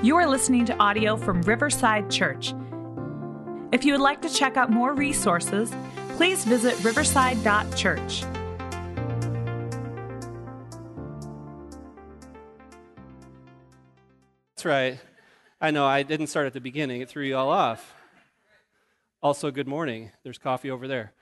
You are listening to audio from Riverside Church. If you would like to check out more resources, please visit riverside.church. That's right. I know, I didn't start at the beginning. It threw you all off. Also, good morning. There's coffee over there.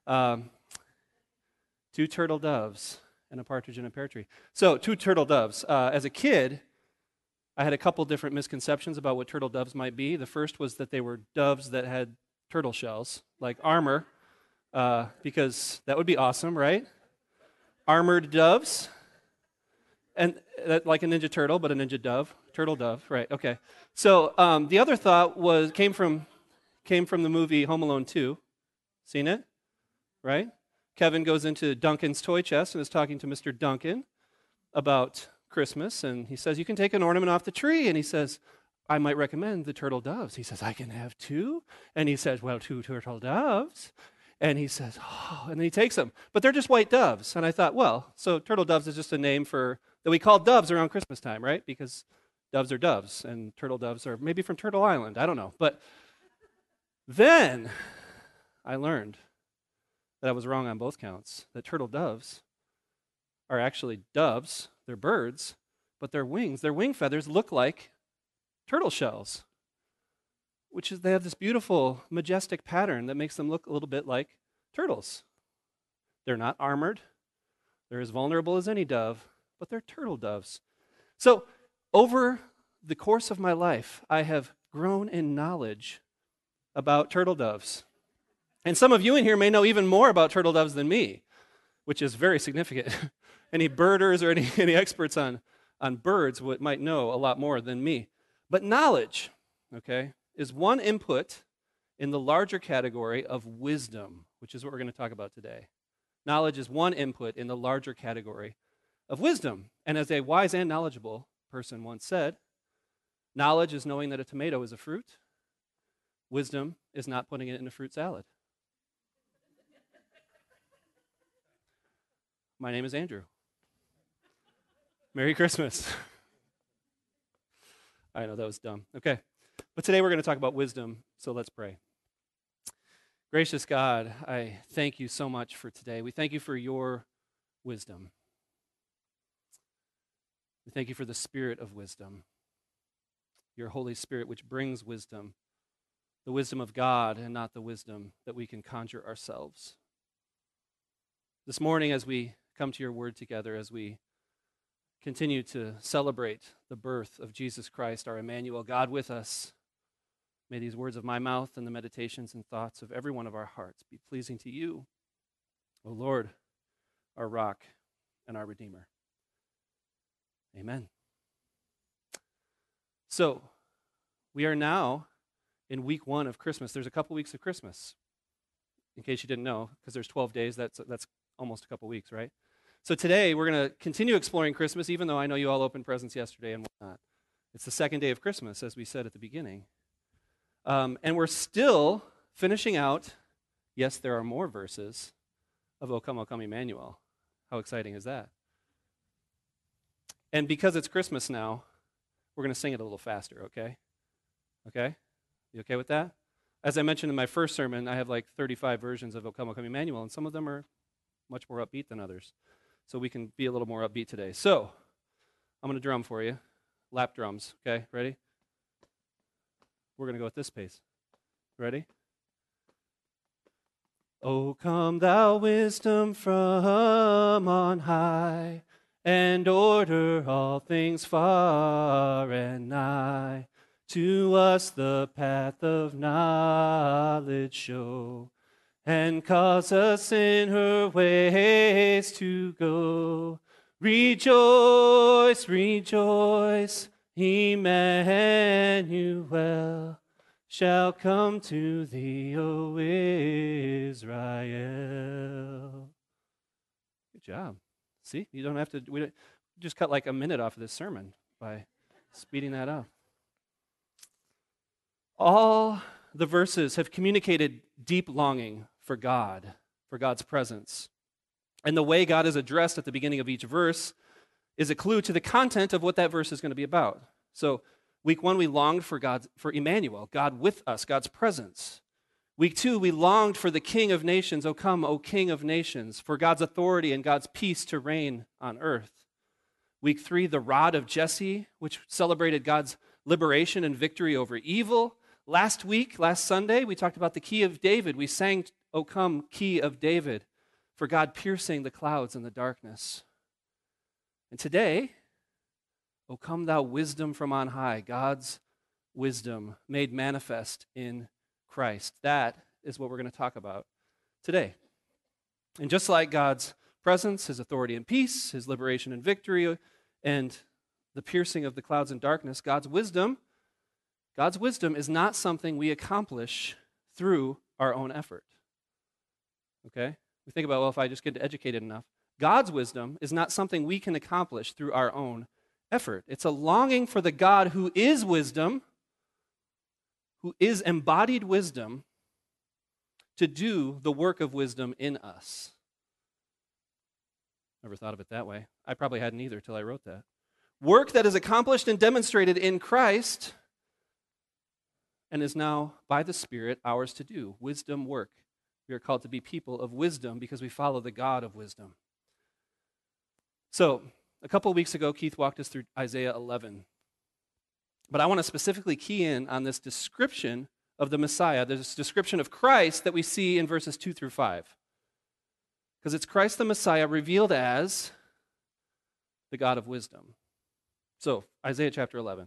2 turtle doves and a partridge in a pear tree. So, 2 turtle doves. As a kid, I had a couple different misconceptions about what turtle doves might be. The first was that they were doves that had turtle shells, like armor, because that would be awesome, right? Armored doves. And like a ninja turtle, but a ninja dove. Turtle dove, right, okay. So the other thought came from the movie Home Alone 2. Seen it? Right? Kevin goes into Duncan's toy chest and is talking to Mr. Duncan about Christmas, and he says, you can take an ornament off the tree, and he says, I might recommend the turtle doves. He says, I can have 2? And he says, well, 2 turtle doves. And he says, oh, and then he takes them. But they're just white doves. And I thought, well, so turtle doves is just a name that we call doves around Christmas time, right? Because doves are doves, and turtle doves are maybe from Turtle Island. I don't know. But then I learned that I was wrong on both counts, that turtle doves are actually doves. They're birds, but their wing feathers look like turtle shells, which is they have this beautiful, majestic pattern that makes them look a little bit like turtles. They're not armored. They're as vulnerable as any dove, but they're turtle doves. So over the course of my life, I have grown in knowledge about turtle doves. And some of you in here may know even more about turtle doves than me, which is very significant. Any birders or any experts on birds might know a lot more than me. But knowledge, okay, is one input in the larger category of wisdom, which is what we're going to talk about today. Knowledge is one input in the larger category of wisdom. And as a wise and knowledgeable person once said, knowledge is knowing that a tomato is a fruit. Wisdom is not putting it in a fruit salad. My name is Andrew. Merry Christmas. I know, that was dumb. Okay. But today we're going to talk about wisdom, so let's pray. Gracious God, I thank you so much for today. We thank you for your wisdom. We thank you for the spirit of wisdom, your Holy Spirit, which brings wisdom, the wisdom of God and not the wisdom that we can conjure ourselves. This morning, as we come to your word together, as we continue to celebrate the birth of Jesus Christ, our Emmanuel, God with us, may these words of my mouth and the meditations and thoughts of every one of our hearts be pleasing to you, O Lord, our rock and our Redeemer. Amen. So, we are now in week 1 of Christmas. There's a couple weeks of Christmas, in case you didn't know, because there's 12 days. That's almost a couple weeks, right? So today, we're going to continue exploring Christmas, even though I know you all opened presents yesterday and whatnot. It's the second day of Christmas, as we said at the beginning. And we're still finishing out, yes, there are more verses of O Come, O Come, Emmanuel. How exciting is that? And because it's Christmas now, we're going to sing it a little faster, okay? Okay? You okay with that? As I mentioned in my first sermon, I have like 35 versions of O Come, O Come, Emmanuel, and some of them are much more upbeat than others. So we can be a little more upbeat today. So, I'm going to drum for you. Lap drums, okay? Ready? We're going to go at this pace. Ready? O come thou wisdom from on high, and order all things far and nigh. To us the path of knowledge show, and cause us in her ways to go. Rejoice, rejoice, Emmanuel shall come to thee, O Israel. Good job. See, you don't have to, we just cut like a minute off of this sermon by speeding that up. All the verses have communicated deep longing for God, for God's presence. And the way God is addressed at the beginning of each verse is a clue to the content of what that verse is going to be about. So Week 1, we longed for Emmanuel, God with us, God's presence. Week 2, we longed for the King of nations, O come, O King of nations, for God's authority and God's peace to reign on earth. Week 3, the rod of Jesse, which celebrated God's liberation and victory over evil. Last Sunday, we talked about the key of David. We sang, O come, key of David, for God piercing the clouds and the darkness. And today, O come thou wisdom from on high, God's wisdom made manifest in Christ. That is what we're going to talk about today. And just like God's presence, his authority and peace, his liberation and victory, and the piercing of the clouds and darkness, God's wisdom is not something we accomplish through our own effort. Okay? We think about, well, if I just get educated enough. God's wisdom is not something we can accomplish through our own effort. It's a longing for the God who is wisdom, who is embodied wisdom, to do the work of wisdom in us. Never thought of it that way. I probably hadn't either till I wrote that. Work that is accomplished and demonstrated in Christ and is now, by the Spirit, ours to do. Wisdom work. We are called to be people of wisdom because we follow the God of wisdom. So, a couple of weeks ago, Keith walked us through Isaiah 11. But I want to specifically key in on this description of the Messiah, this description of Christ that we see in verses 2 through 5. Because it's Christ the Messiah revealed as the God of wisdom. So, Isaiah chapter 11.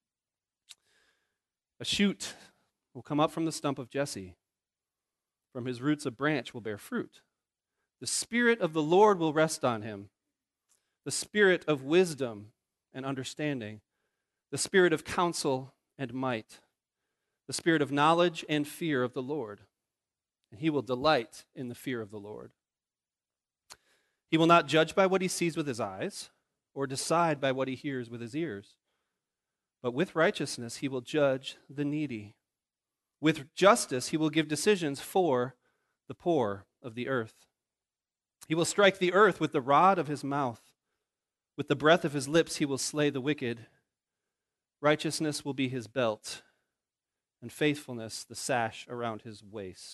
A shoot will come up from the stump of Jesse. From his roots a branch will bear fruit. The Spirit of the Lord will rest on him. The Spirit of wisdom and understanding. The Spirit of counsel and might. The Spirit of knowledge and fear of the Lord. And he will delight in the fear of the Lord. He will not judge by what he sees with his eyes, or decide by what he hears with his ears. But with righteousness he will judge the needy. With justice he will give decisions for the poor of the earth. He will strike the earth with the rod of his mouth. With the breath of his lips he will slay the wicked. Righteousness will be his belt, and faithfulness the sash around his waist.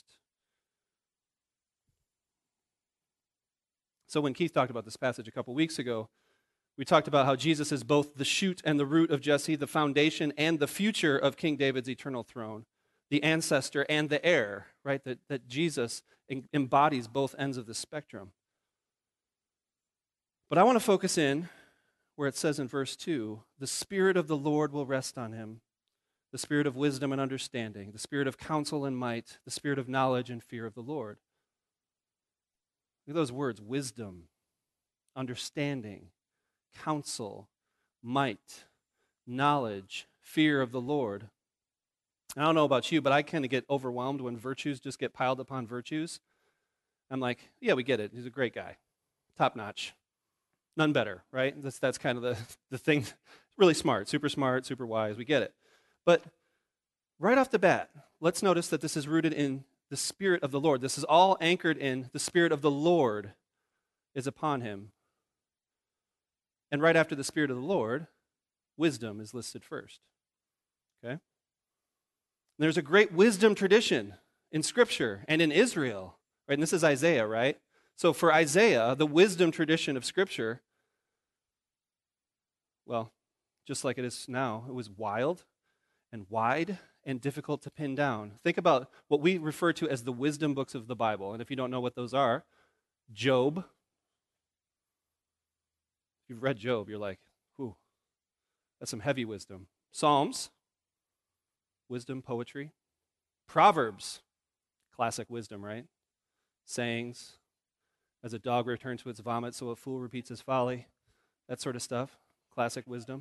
So when Keith talked about this passage a couple weeks ago, we talked about how Jesus is both the shoot and the root of Jesse, the foundation and the future of King David's eternal throne, the ancestor and the heir, right? That Jesus embodies both ends of the spectrum. But I want to focus in where it says in verse 2, the Spirit of the Lord will rest on him, the Spirit of wisdom and understanding, the Spirit of counsel and might, the Spirit of knowledge and fear of the Lord. Look at those words, wisdom, understanding, counsel, might, knowledge, fear of the Lord. I don't know about you, but I kind of get overwhelmed when virtues just get piled upon virtues. I'm like, yeah, we get it. He's a great guy. Top notch. None better, right? That's kind of the thing. Really smart, super wise. We get it. But right off the bat, let's notice that this is rooted in the Spirit of the Lord. This is all anchored in the Spirit of the Lord is upon him. And right after the Spirit of the Lord, wisdom is listed first. Okay? There's a great wisdom tradition in Scripture and in Israel. Right? And this is Isaiah, right? So for Isaiah, the wisdom tradition of Scripture, well, just like it is now, it was wild and wide and difficult to pin down. Think about what we refer to as the wisdom books of the Bible. And if you don't know what those are, Job. If you've read Job, you're like, whew, that's some heavy wisdom. Psalms, wisdom, poetry. Proverbs, classic wisdom, right? Sayings, as a dog returns to its vomit, so a fool repeats his folly. That sort of stuff, classic wisdom.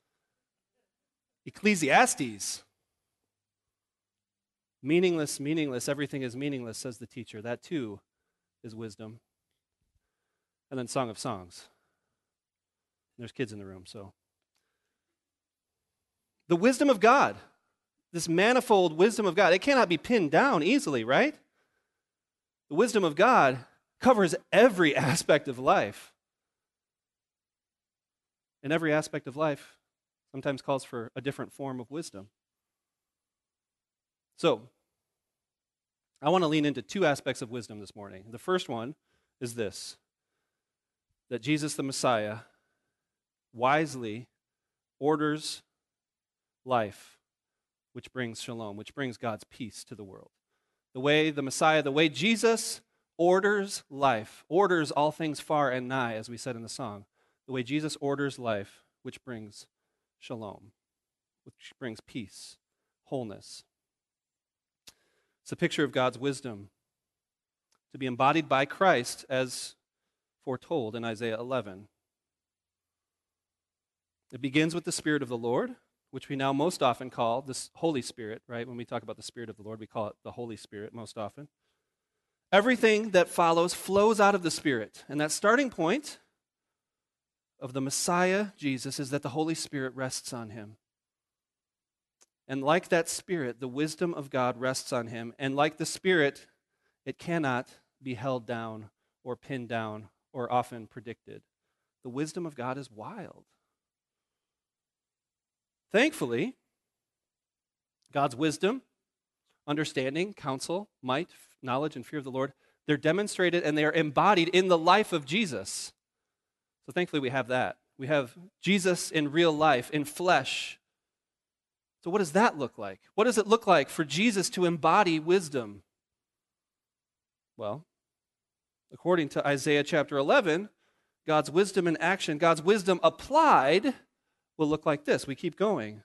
Ecclesiastes, meaningless, everything is meaningless, says the teacher. That too is wisdom. And then Song of Songs. There's kids in the room, so. The wisdom of God, this manifold wisdom of God, it cannot be pinned down easily, right? The wisdom of God covers every aspect of life. And every aspect of life, sometimes calls for a different form of wisdom. So, I want to lean into two aspects of wisdom this morning. The first one is this, that Jesus the Messiah wisely orders life, which brings shalom, which brings God's peace to the world. The way the Messiah, the way Jesus orders life, orders all things far and nigh, as we said in the song. The way Jesus orders life, which brings shalom, which brings peace, wholeness. It's a picture of God's wisdom to be embodied by Christ as foretold in Isaiah 11. It begins with the Spirit of the Lord, which we now most often call the Holy Spirit, right? When we talk about the Spirit of the Lord, we call it the Holy Spirit most often. Everything that follows flows out of the Spirit. And that starting point of the Messiah, Jesus, is that the Holy Spirit rests on him. And like that Spirit, the wisdom of God rests on him. And like the Spirit, it cannot be held down or pinned down or often predicted. The wisdom of God is wild. Thankfully, God's wisdom, understanding, counsel, might, knowledge, and fear of the Lord, they're demonstrated and they are embodied in the life of Jesus. So thankfully we have that. We have Jesus in real life, in flesh. So what does that look like? What does it look like for Jesus to embody wisdom? Well, according to Isaiah chapter 11, God's wisdom in action, God's wisdom applied, will look like this. We keep going.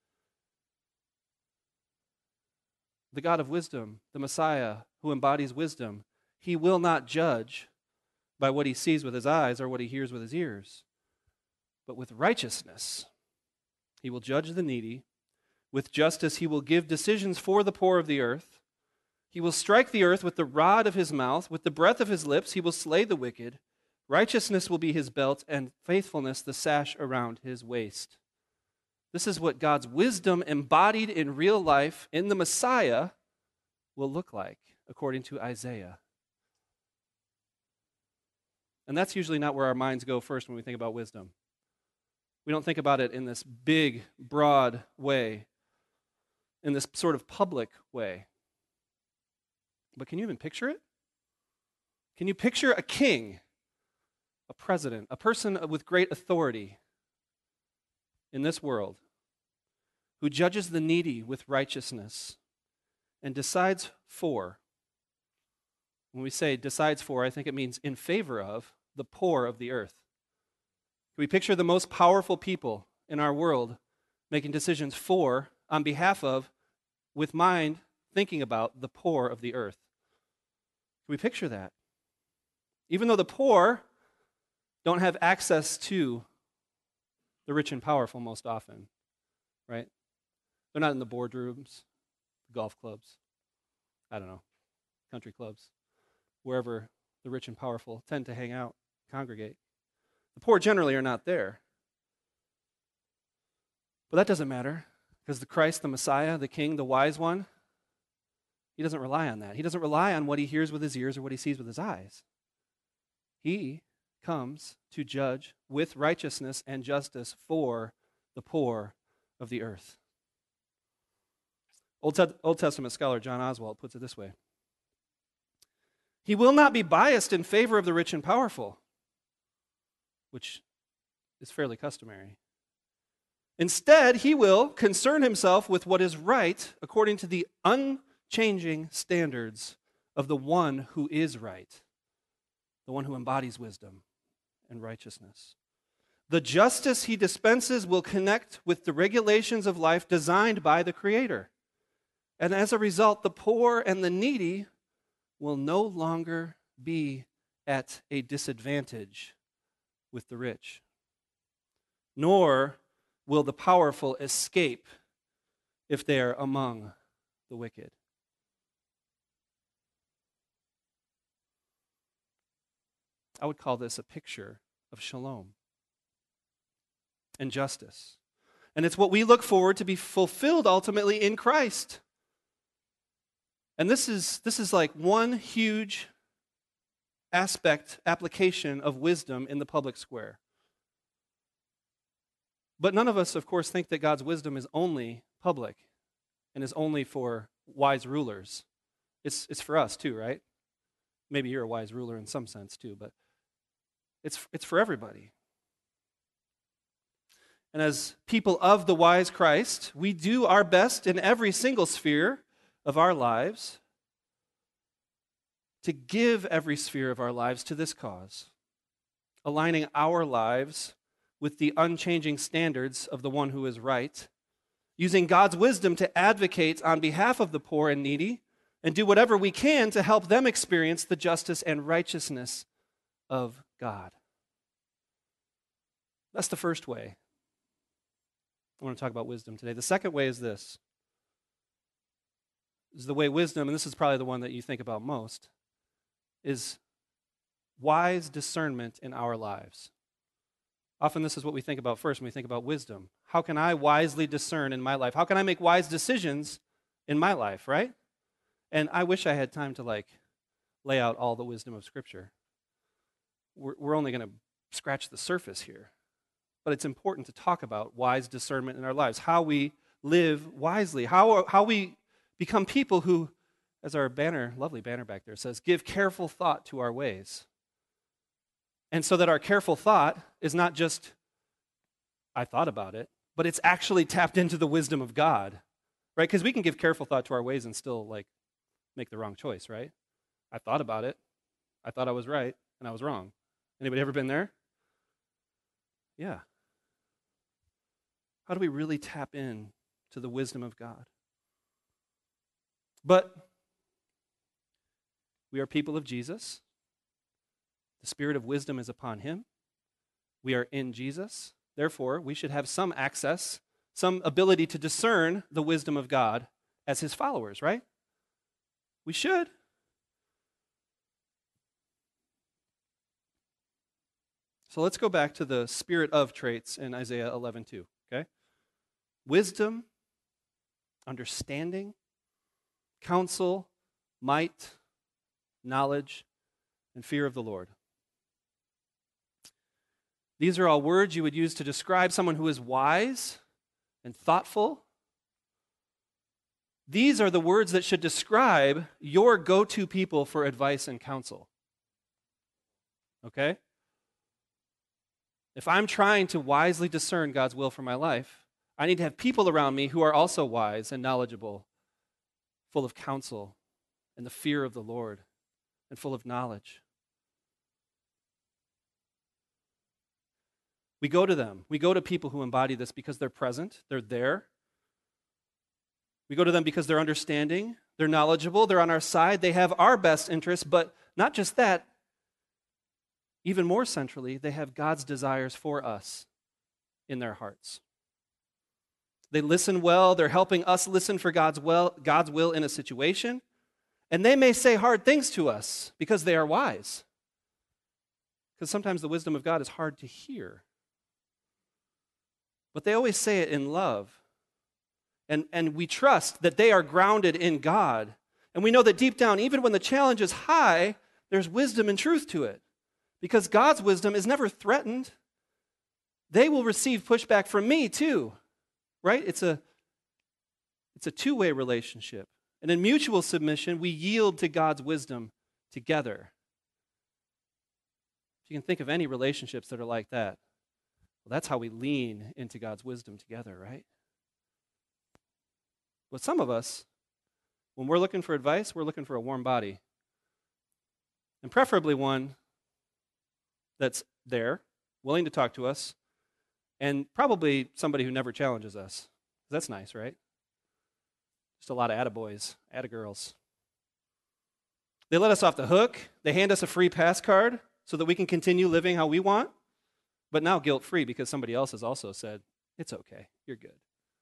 The God of wisdom, the Messiah who embodies wisdom, he will not judge by what he sees with his eyes or what he hears with his ears, but with righteousness he will judge the needy. With justice he will give decisions for the poor of the earth. He will strike the earth with the rod of his mouth. With the breath of his lips he will slay the wicked. Righteousness will be his belt, and faithfulness the sash around his waist. This is what God's wisdom embodied in real life in the Messiah will look like, according to Isaiah. And that's usually not where our minds go first when we think about wisdom. We don't think about it in this big, broad way, in this sort of public way. But can you even picture it? Can you picture a king, a president, a person with great authority in this world who judges the needy with righteousness and decides for? When we say decides for, I think it means in favor of the poor of the earth. Can we picture the most powerful people in our world making decisions for, on behalf of, with mind thinking about the poor of the earth? Can we picture that? Even though the poor don't have access to the rich and powerful most often, right? They're not in the boardrooms, golf clubs, I don't know, country clubs, wherever the rich and powerful tend to hang out, congregate. The poor generally are not there. But that doesn't matter, because the Christ, the Messiah, the King, the wise one, he doesn't rely on that. He doesn't rely on what he hears with his ears or what he sees with his eyes. He comes to judge with righteousness and justice for the poor of the earth. Old Testament scholar John Oswalt puts it this way. He will not be biased in favor of the rich and powerful, which is fairly customary. Instead, he will concern himself with what is right according to the unchanging standards of the one who is right, the one who embodies wisdom and righteousness. The justice he dispenses will connect with the regulations of life designed by the Creator. And as a result, the poor and the needy will no longer be at a disadvantage with the rich, nor will the powerful escape if they are among the wicked. I would call this a picture of shalom and justice. And it's what we look forward to be fulfilled ultimately in Christ. And this is like one huge application of wisdom in the public square. But none of us, of course, think that God's wisdom is only public and is only for wise rulers. It's for us too, right? Maybe you're a wise ruler in some sense too, but it's for everybody. And as people of the wise Christ, we do our best in every single sphere of our lives to give every sphere of our lives to this cause, aligning our lives with the unchanging standards of the one who is right, using God's wisdom to advocate on behalf of the poor and needy, and do whatever we can to help them experience the justice and righteousness of God. That's the first way I want to talk about wisdom today. The second way is this. This is the way wisdom, and this is probably the one that you think about most, is wise discernment in our lives. Often this is what we think about first when we think about wisdom. How can I wisely discern in my life? How can I make wise decisions in my life, right? And I wish I had time to lay out all the wisdom of Scripture. We're only going to scratch the surface here. But it's important to talk about wise discernment in our lives, how we live wisely, how we become people who, as our banner, lovely banner back there says, give careful thought to our ways. And so that our careful thought is not just, I thought about it, but it's actually tapped into the wisdom of God, right? Because we can give careful thought to our ways and still make the wrong choice, right? I thought about it. I thought I was right, and I was wrong. Anybody ever been there? Yeah. How do we really tap in to the wisdom of God? But we are people of Jesus. The spirit of wisdom is upon him. We are in Jesus. Therefore, we should have some access, some ability to discern the wisdom of God as his followers, right? We should. So let's go back to the spirit of traits in Isaiah 11:2, okay? Wisdom, understanding, counsel, might, knowledge, and fear of the Lord. These are all words you would use to describe someone who is wise and thoughtful. These are the words that should describe your go-to people for advice and counsel. Okay? If I'm trying to wisely discern God's will for my life, I need to have people around me who are also wise and knowledgeable, full of counsel and the fear of the Lord, and full of knowledge. We go to them. We go to people who embody this because they're present, they're there. We go to them because they're understanding, they're knowledgeable, they're on our side, they have our best interests, but not just that, even more centrally, they have God's desires for us in their hearts. They listen well, they're helping us listen for God's will in a situation, and they may say hard things to us because they are wise. Because sometimes the wisdom of God is hard to hear. But they always say it in love. And we trust that they are grounded in God. And we know that deep down, even when the challenge is high, there's wisdom and truth to it. Because God's wisdom is never threatened. They will receive pushback from me too. Right? It's a two-way relationship. And in mutual submission, we yield to God's wisdom together. If you can think of any relationships that are like that, well, that's how we lean into God's wisdom together, right? But some of us, when we're looking for advice, we're looking for a warm body. And preferably one that's there, willing to talk to us, and probably somebody who never challenges us. That's nice, right? Just a lot of attaboys, attagirls. They let us off the hook. They hand us a free pass card so that we can continue living how we want, but now guilt-free because somebody else has also said, it's okay, you're good.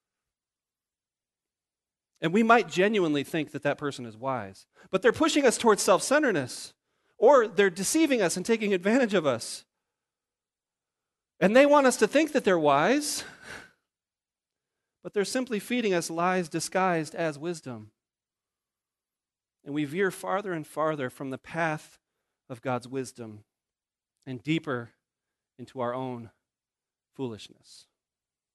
And we might genuinely think that that person is wise, but they're pushing us towards self-centeredness, or they're deceiving us and taking advantage of us. And they want us to think that they're wise, but they're simply feeding us lies disguised as wisdom. And we veer farther and farther from the path of God's wisdom and deeper into our own foolishness.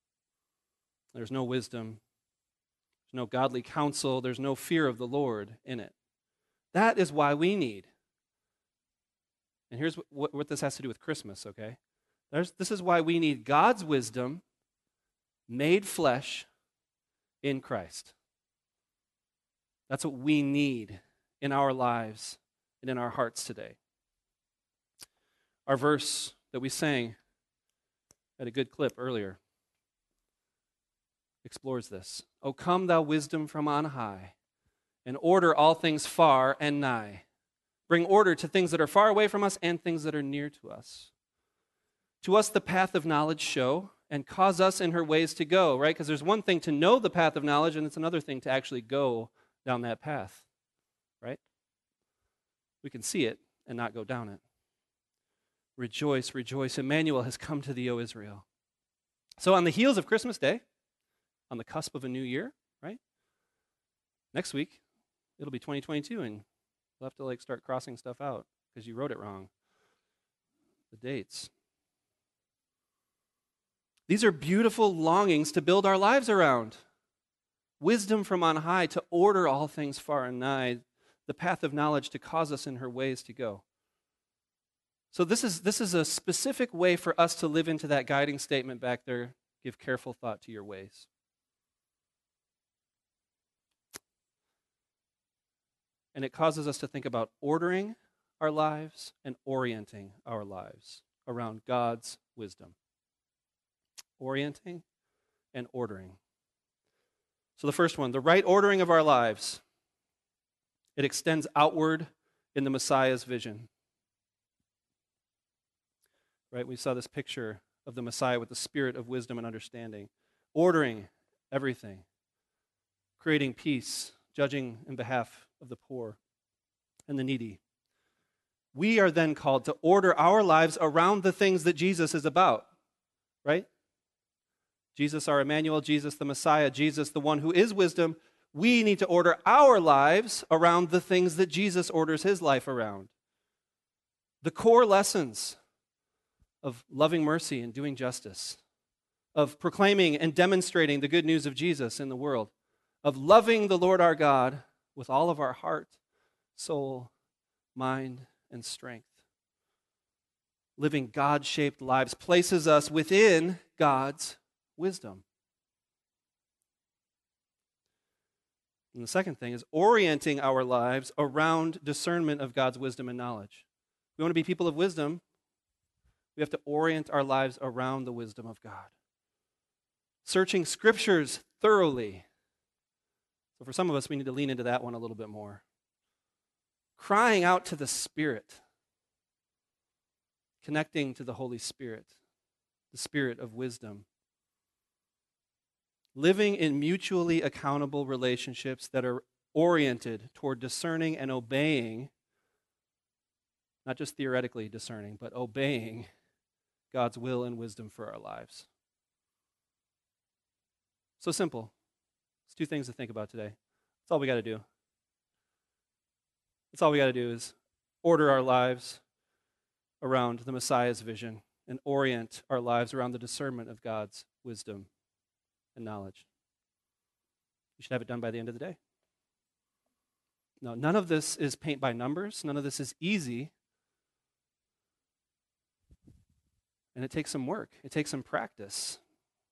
There's no wisdom. There's no godly counsel. There's no fear of the Lord in it. That is why we need. And here's what this has to do with Christmas, okay? This is why we need God's wisdom made flesh in Christ. That's what we need in our lives and in our hearts today. Our verse that we sang at a good clip earlier explores this. O come, thou wisdom from on high, and order all things far and nigh. Bring order to things that are far away from us and things that are near to us. To us the path of knowledge show, and cause us in her ways to go, right? Because there's one thing to know the path of knowledge, and it's another thing to actually go down that path, right? We can see it and not go down it. Rejoice, rejoice, Emmanuel has come to thee, O Israel. So on the heels of Christmas Day, on the cusp of a new year, right? Next week, it'll be 2022, and you'll have to start crossing stuff out because you wrote it wrong. The dates. These are beautiful longings to build our lives around. Wisdom from on high to order all things far and nigh, the path of knowledge to cause us in her ways to go. So this is a specific way for us to live into that guiding statement back there, give careful thought to your ways. And it causes us to think about ordering our lives and orienting our lives around God's wisdom. Orienting and ordering. So the first one, the right ordering of our lives. It extends outward in the Messiah's vision. Right? We saw this picture of the Messiah with the spirit of wisdom and understanding. Ordering everything. Creating peace. Judging in behalf of the poor and the needy. We are then called to order our lives around the things that Jesus is about. Right? Jesus, our Emmanuel, Jesus, the Messiah, Jesus, the one who is wisdom. We need to order our lives around the things that Jesus orders his life around. The core lessons of loving mercy and doing justice, of proclaiming and demonstrating the good news of Jesus in the world, of loving the Lord our God with all of our heart, soul, mind, and strength. Living God-shaped lives places us within God's wisdom. And the second thing is orienting our lives around discernment of God's wisdom and knowledge. We want to be people of wisdom. We have to orient our lives around the wisdom of God. Searching scriptures thoroughly. So for some of us, we need to lean into that one a little bit more. Crying out to the Spirit. Connecting to the Holy Spirit, the Spirit of wisdom. Living in mutually accountable relationships that are oriented toward discerning and obeying, not just theoretically discerning, but obeying God's will and wisdom for our lives. So simple. It's two things to think about today. That's all we got to do. That's all we got to do is order our lives around the Messiah's vision and orient our lives around the discernment of God's wisdom and knowledge. You should have it done by the end of the day. No, none of this is paint by numbers. None of this is easy. And it takes some work. It takes some practice.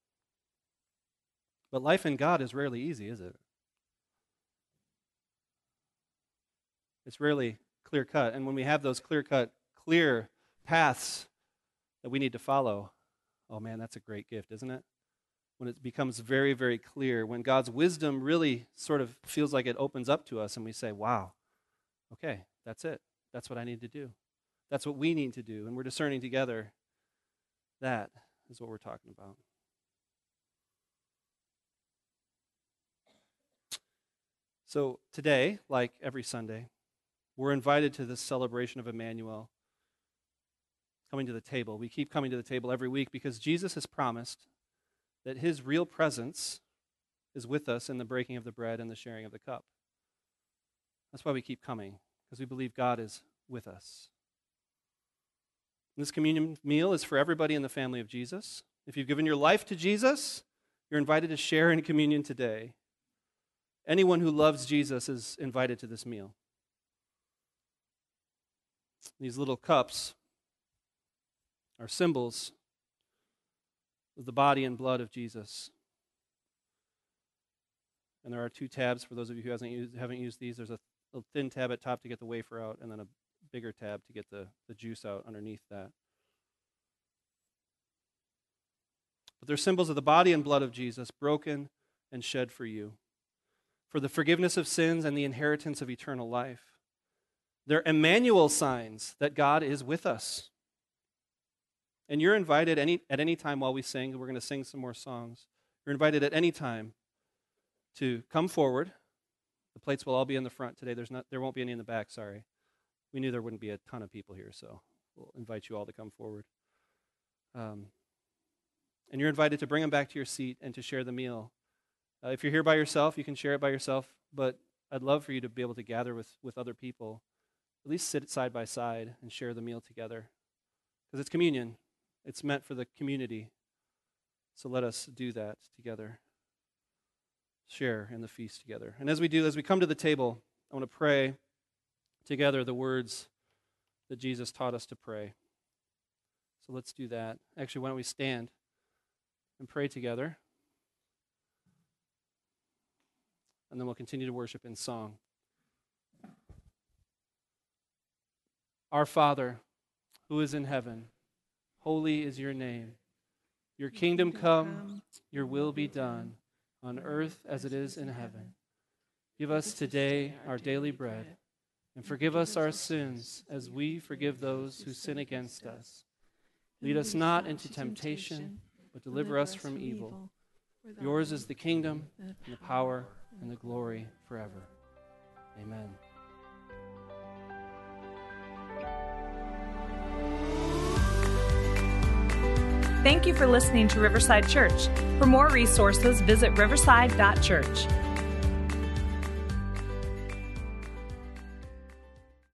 But life in God is rarely easy, is it? It's rarely clear-cut. And when we have those clear-cut, clear paths that we need to follow, oh man, that's a great gift, isn't it? When it becomes very, very clear, when God's wisdom really sort of feels like it opens up to us and we say, wow, okay, that's it. That's what I need to do. That's what we need to do. And we're discerning together. That is what we're talking about. So today, like every Sunday, we're invited to this celebration of Emmanuel, coming to the table. We keep coming to the table every week because Jesus has promised that his real presence is with us in the breaking of the bread and the sharing of the cup. That's why we keep coming, because we believe God is with us. And this communion meal is for everybody in the family of Jesus. If you've given your life to Jesus, You're invited to share in communion today. Anyone who loves Jesus is invited to this meal. These little cups are symbols of the body and blood of Jesus. And there are 2 tabs for those of you who haven't used these. There's a thin tab at top to get the wafer out, and then a bigger tab to get the juice out underneath that. But they're symbols of the body and blood of Jesus, broken and shed for you, for the forgiveness of sins and the inheritance of eternal life. They're Emmanuel signs that God is with us. And you're invited at any time while we sing. We're going to sing some more songs. You're invited at any time to come forward. The plates will all be in the front today. There won't be any in the back, sorry. We knew there wouldn't be a ton of people here, so we'll invite you all to come forward. And you're invited to bring them back to your seat and to share the meal. If you're here by yourself, you can share it by yourself, but I'd love for you to be able to gather with other people, at least sit side by side and share the meal together. Because it's communion. It's meant for the community. So let us do that together. Share in the feast together. And as we come to the table, I want to pray together the words that Jesus taught us to pray. So let's do that. Actually, why don't we stand and pray together? And then we'll continue to worship in song. Our Father, who is in heaven, holy is your name. Your kingdom come, your will be done, on earth as it is in heaven. Give us today our daily bread, and forgive us our sins as we forgive those who sin against us. Lead us not into temptation, but deliver us from evil. Yours is the kingdom, and the power, and the glory forever. Amen. Thank you for listening to Riverside Church. For more resources, visit riverside.church.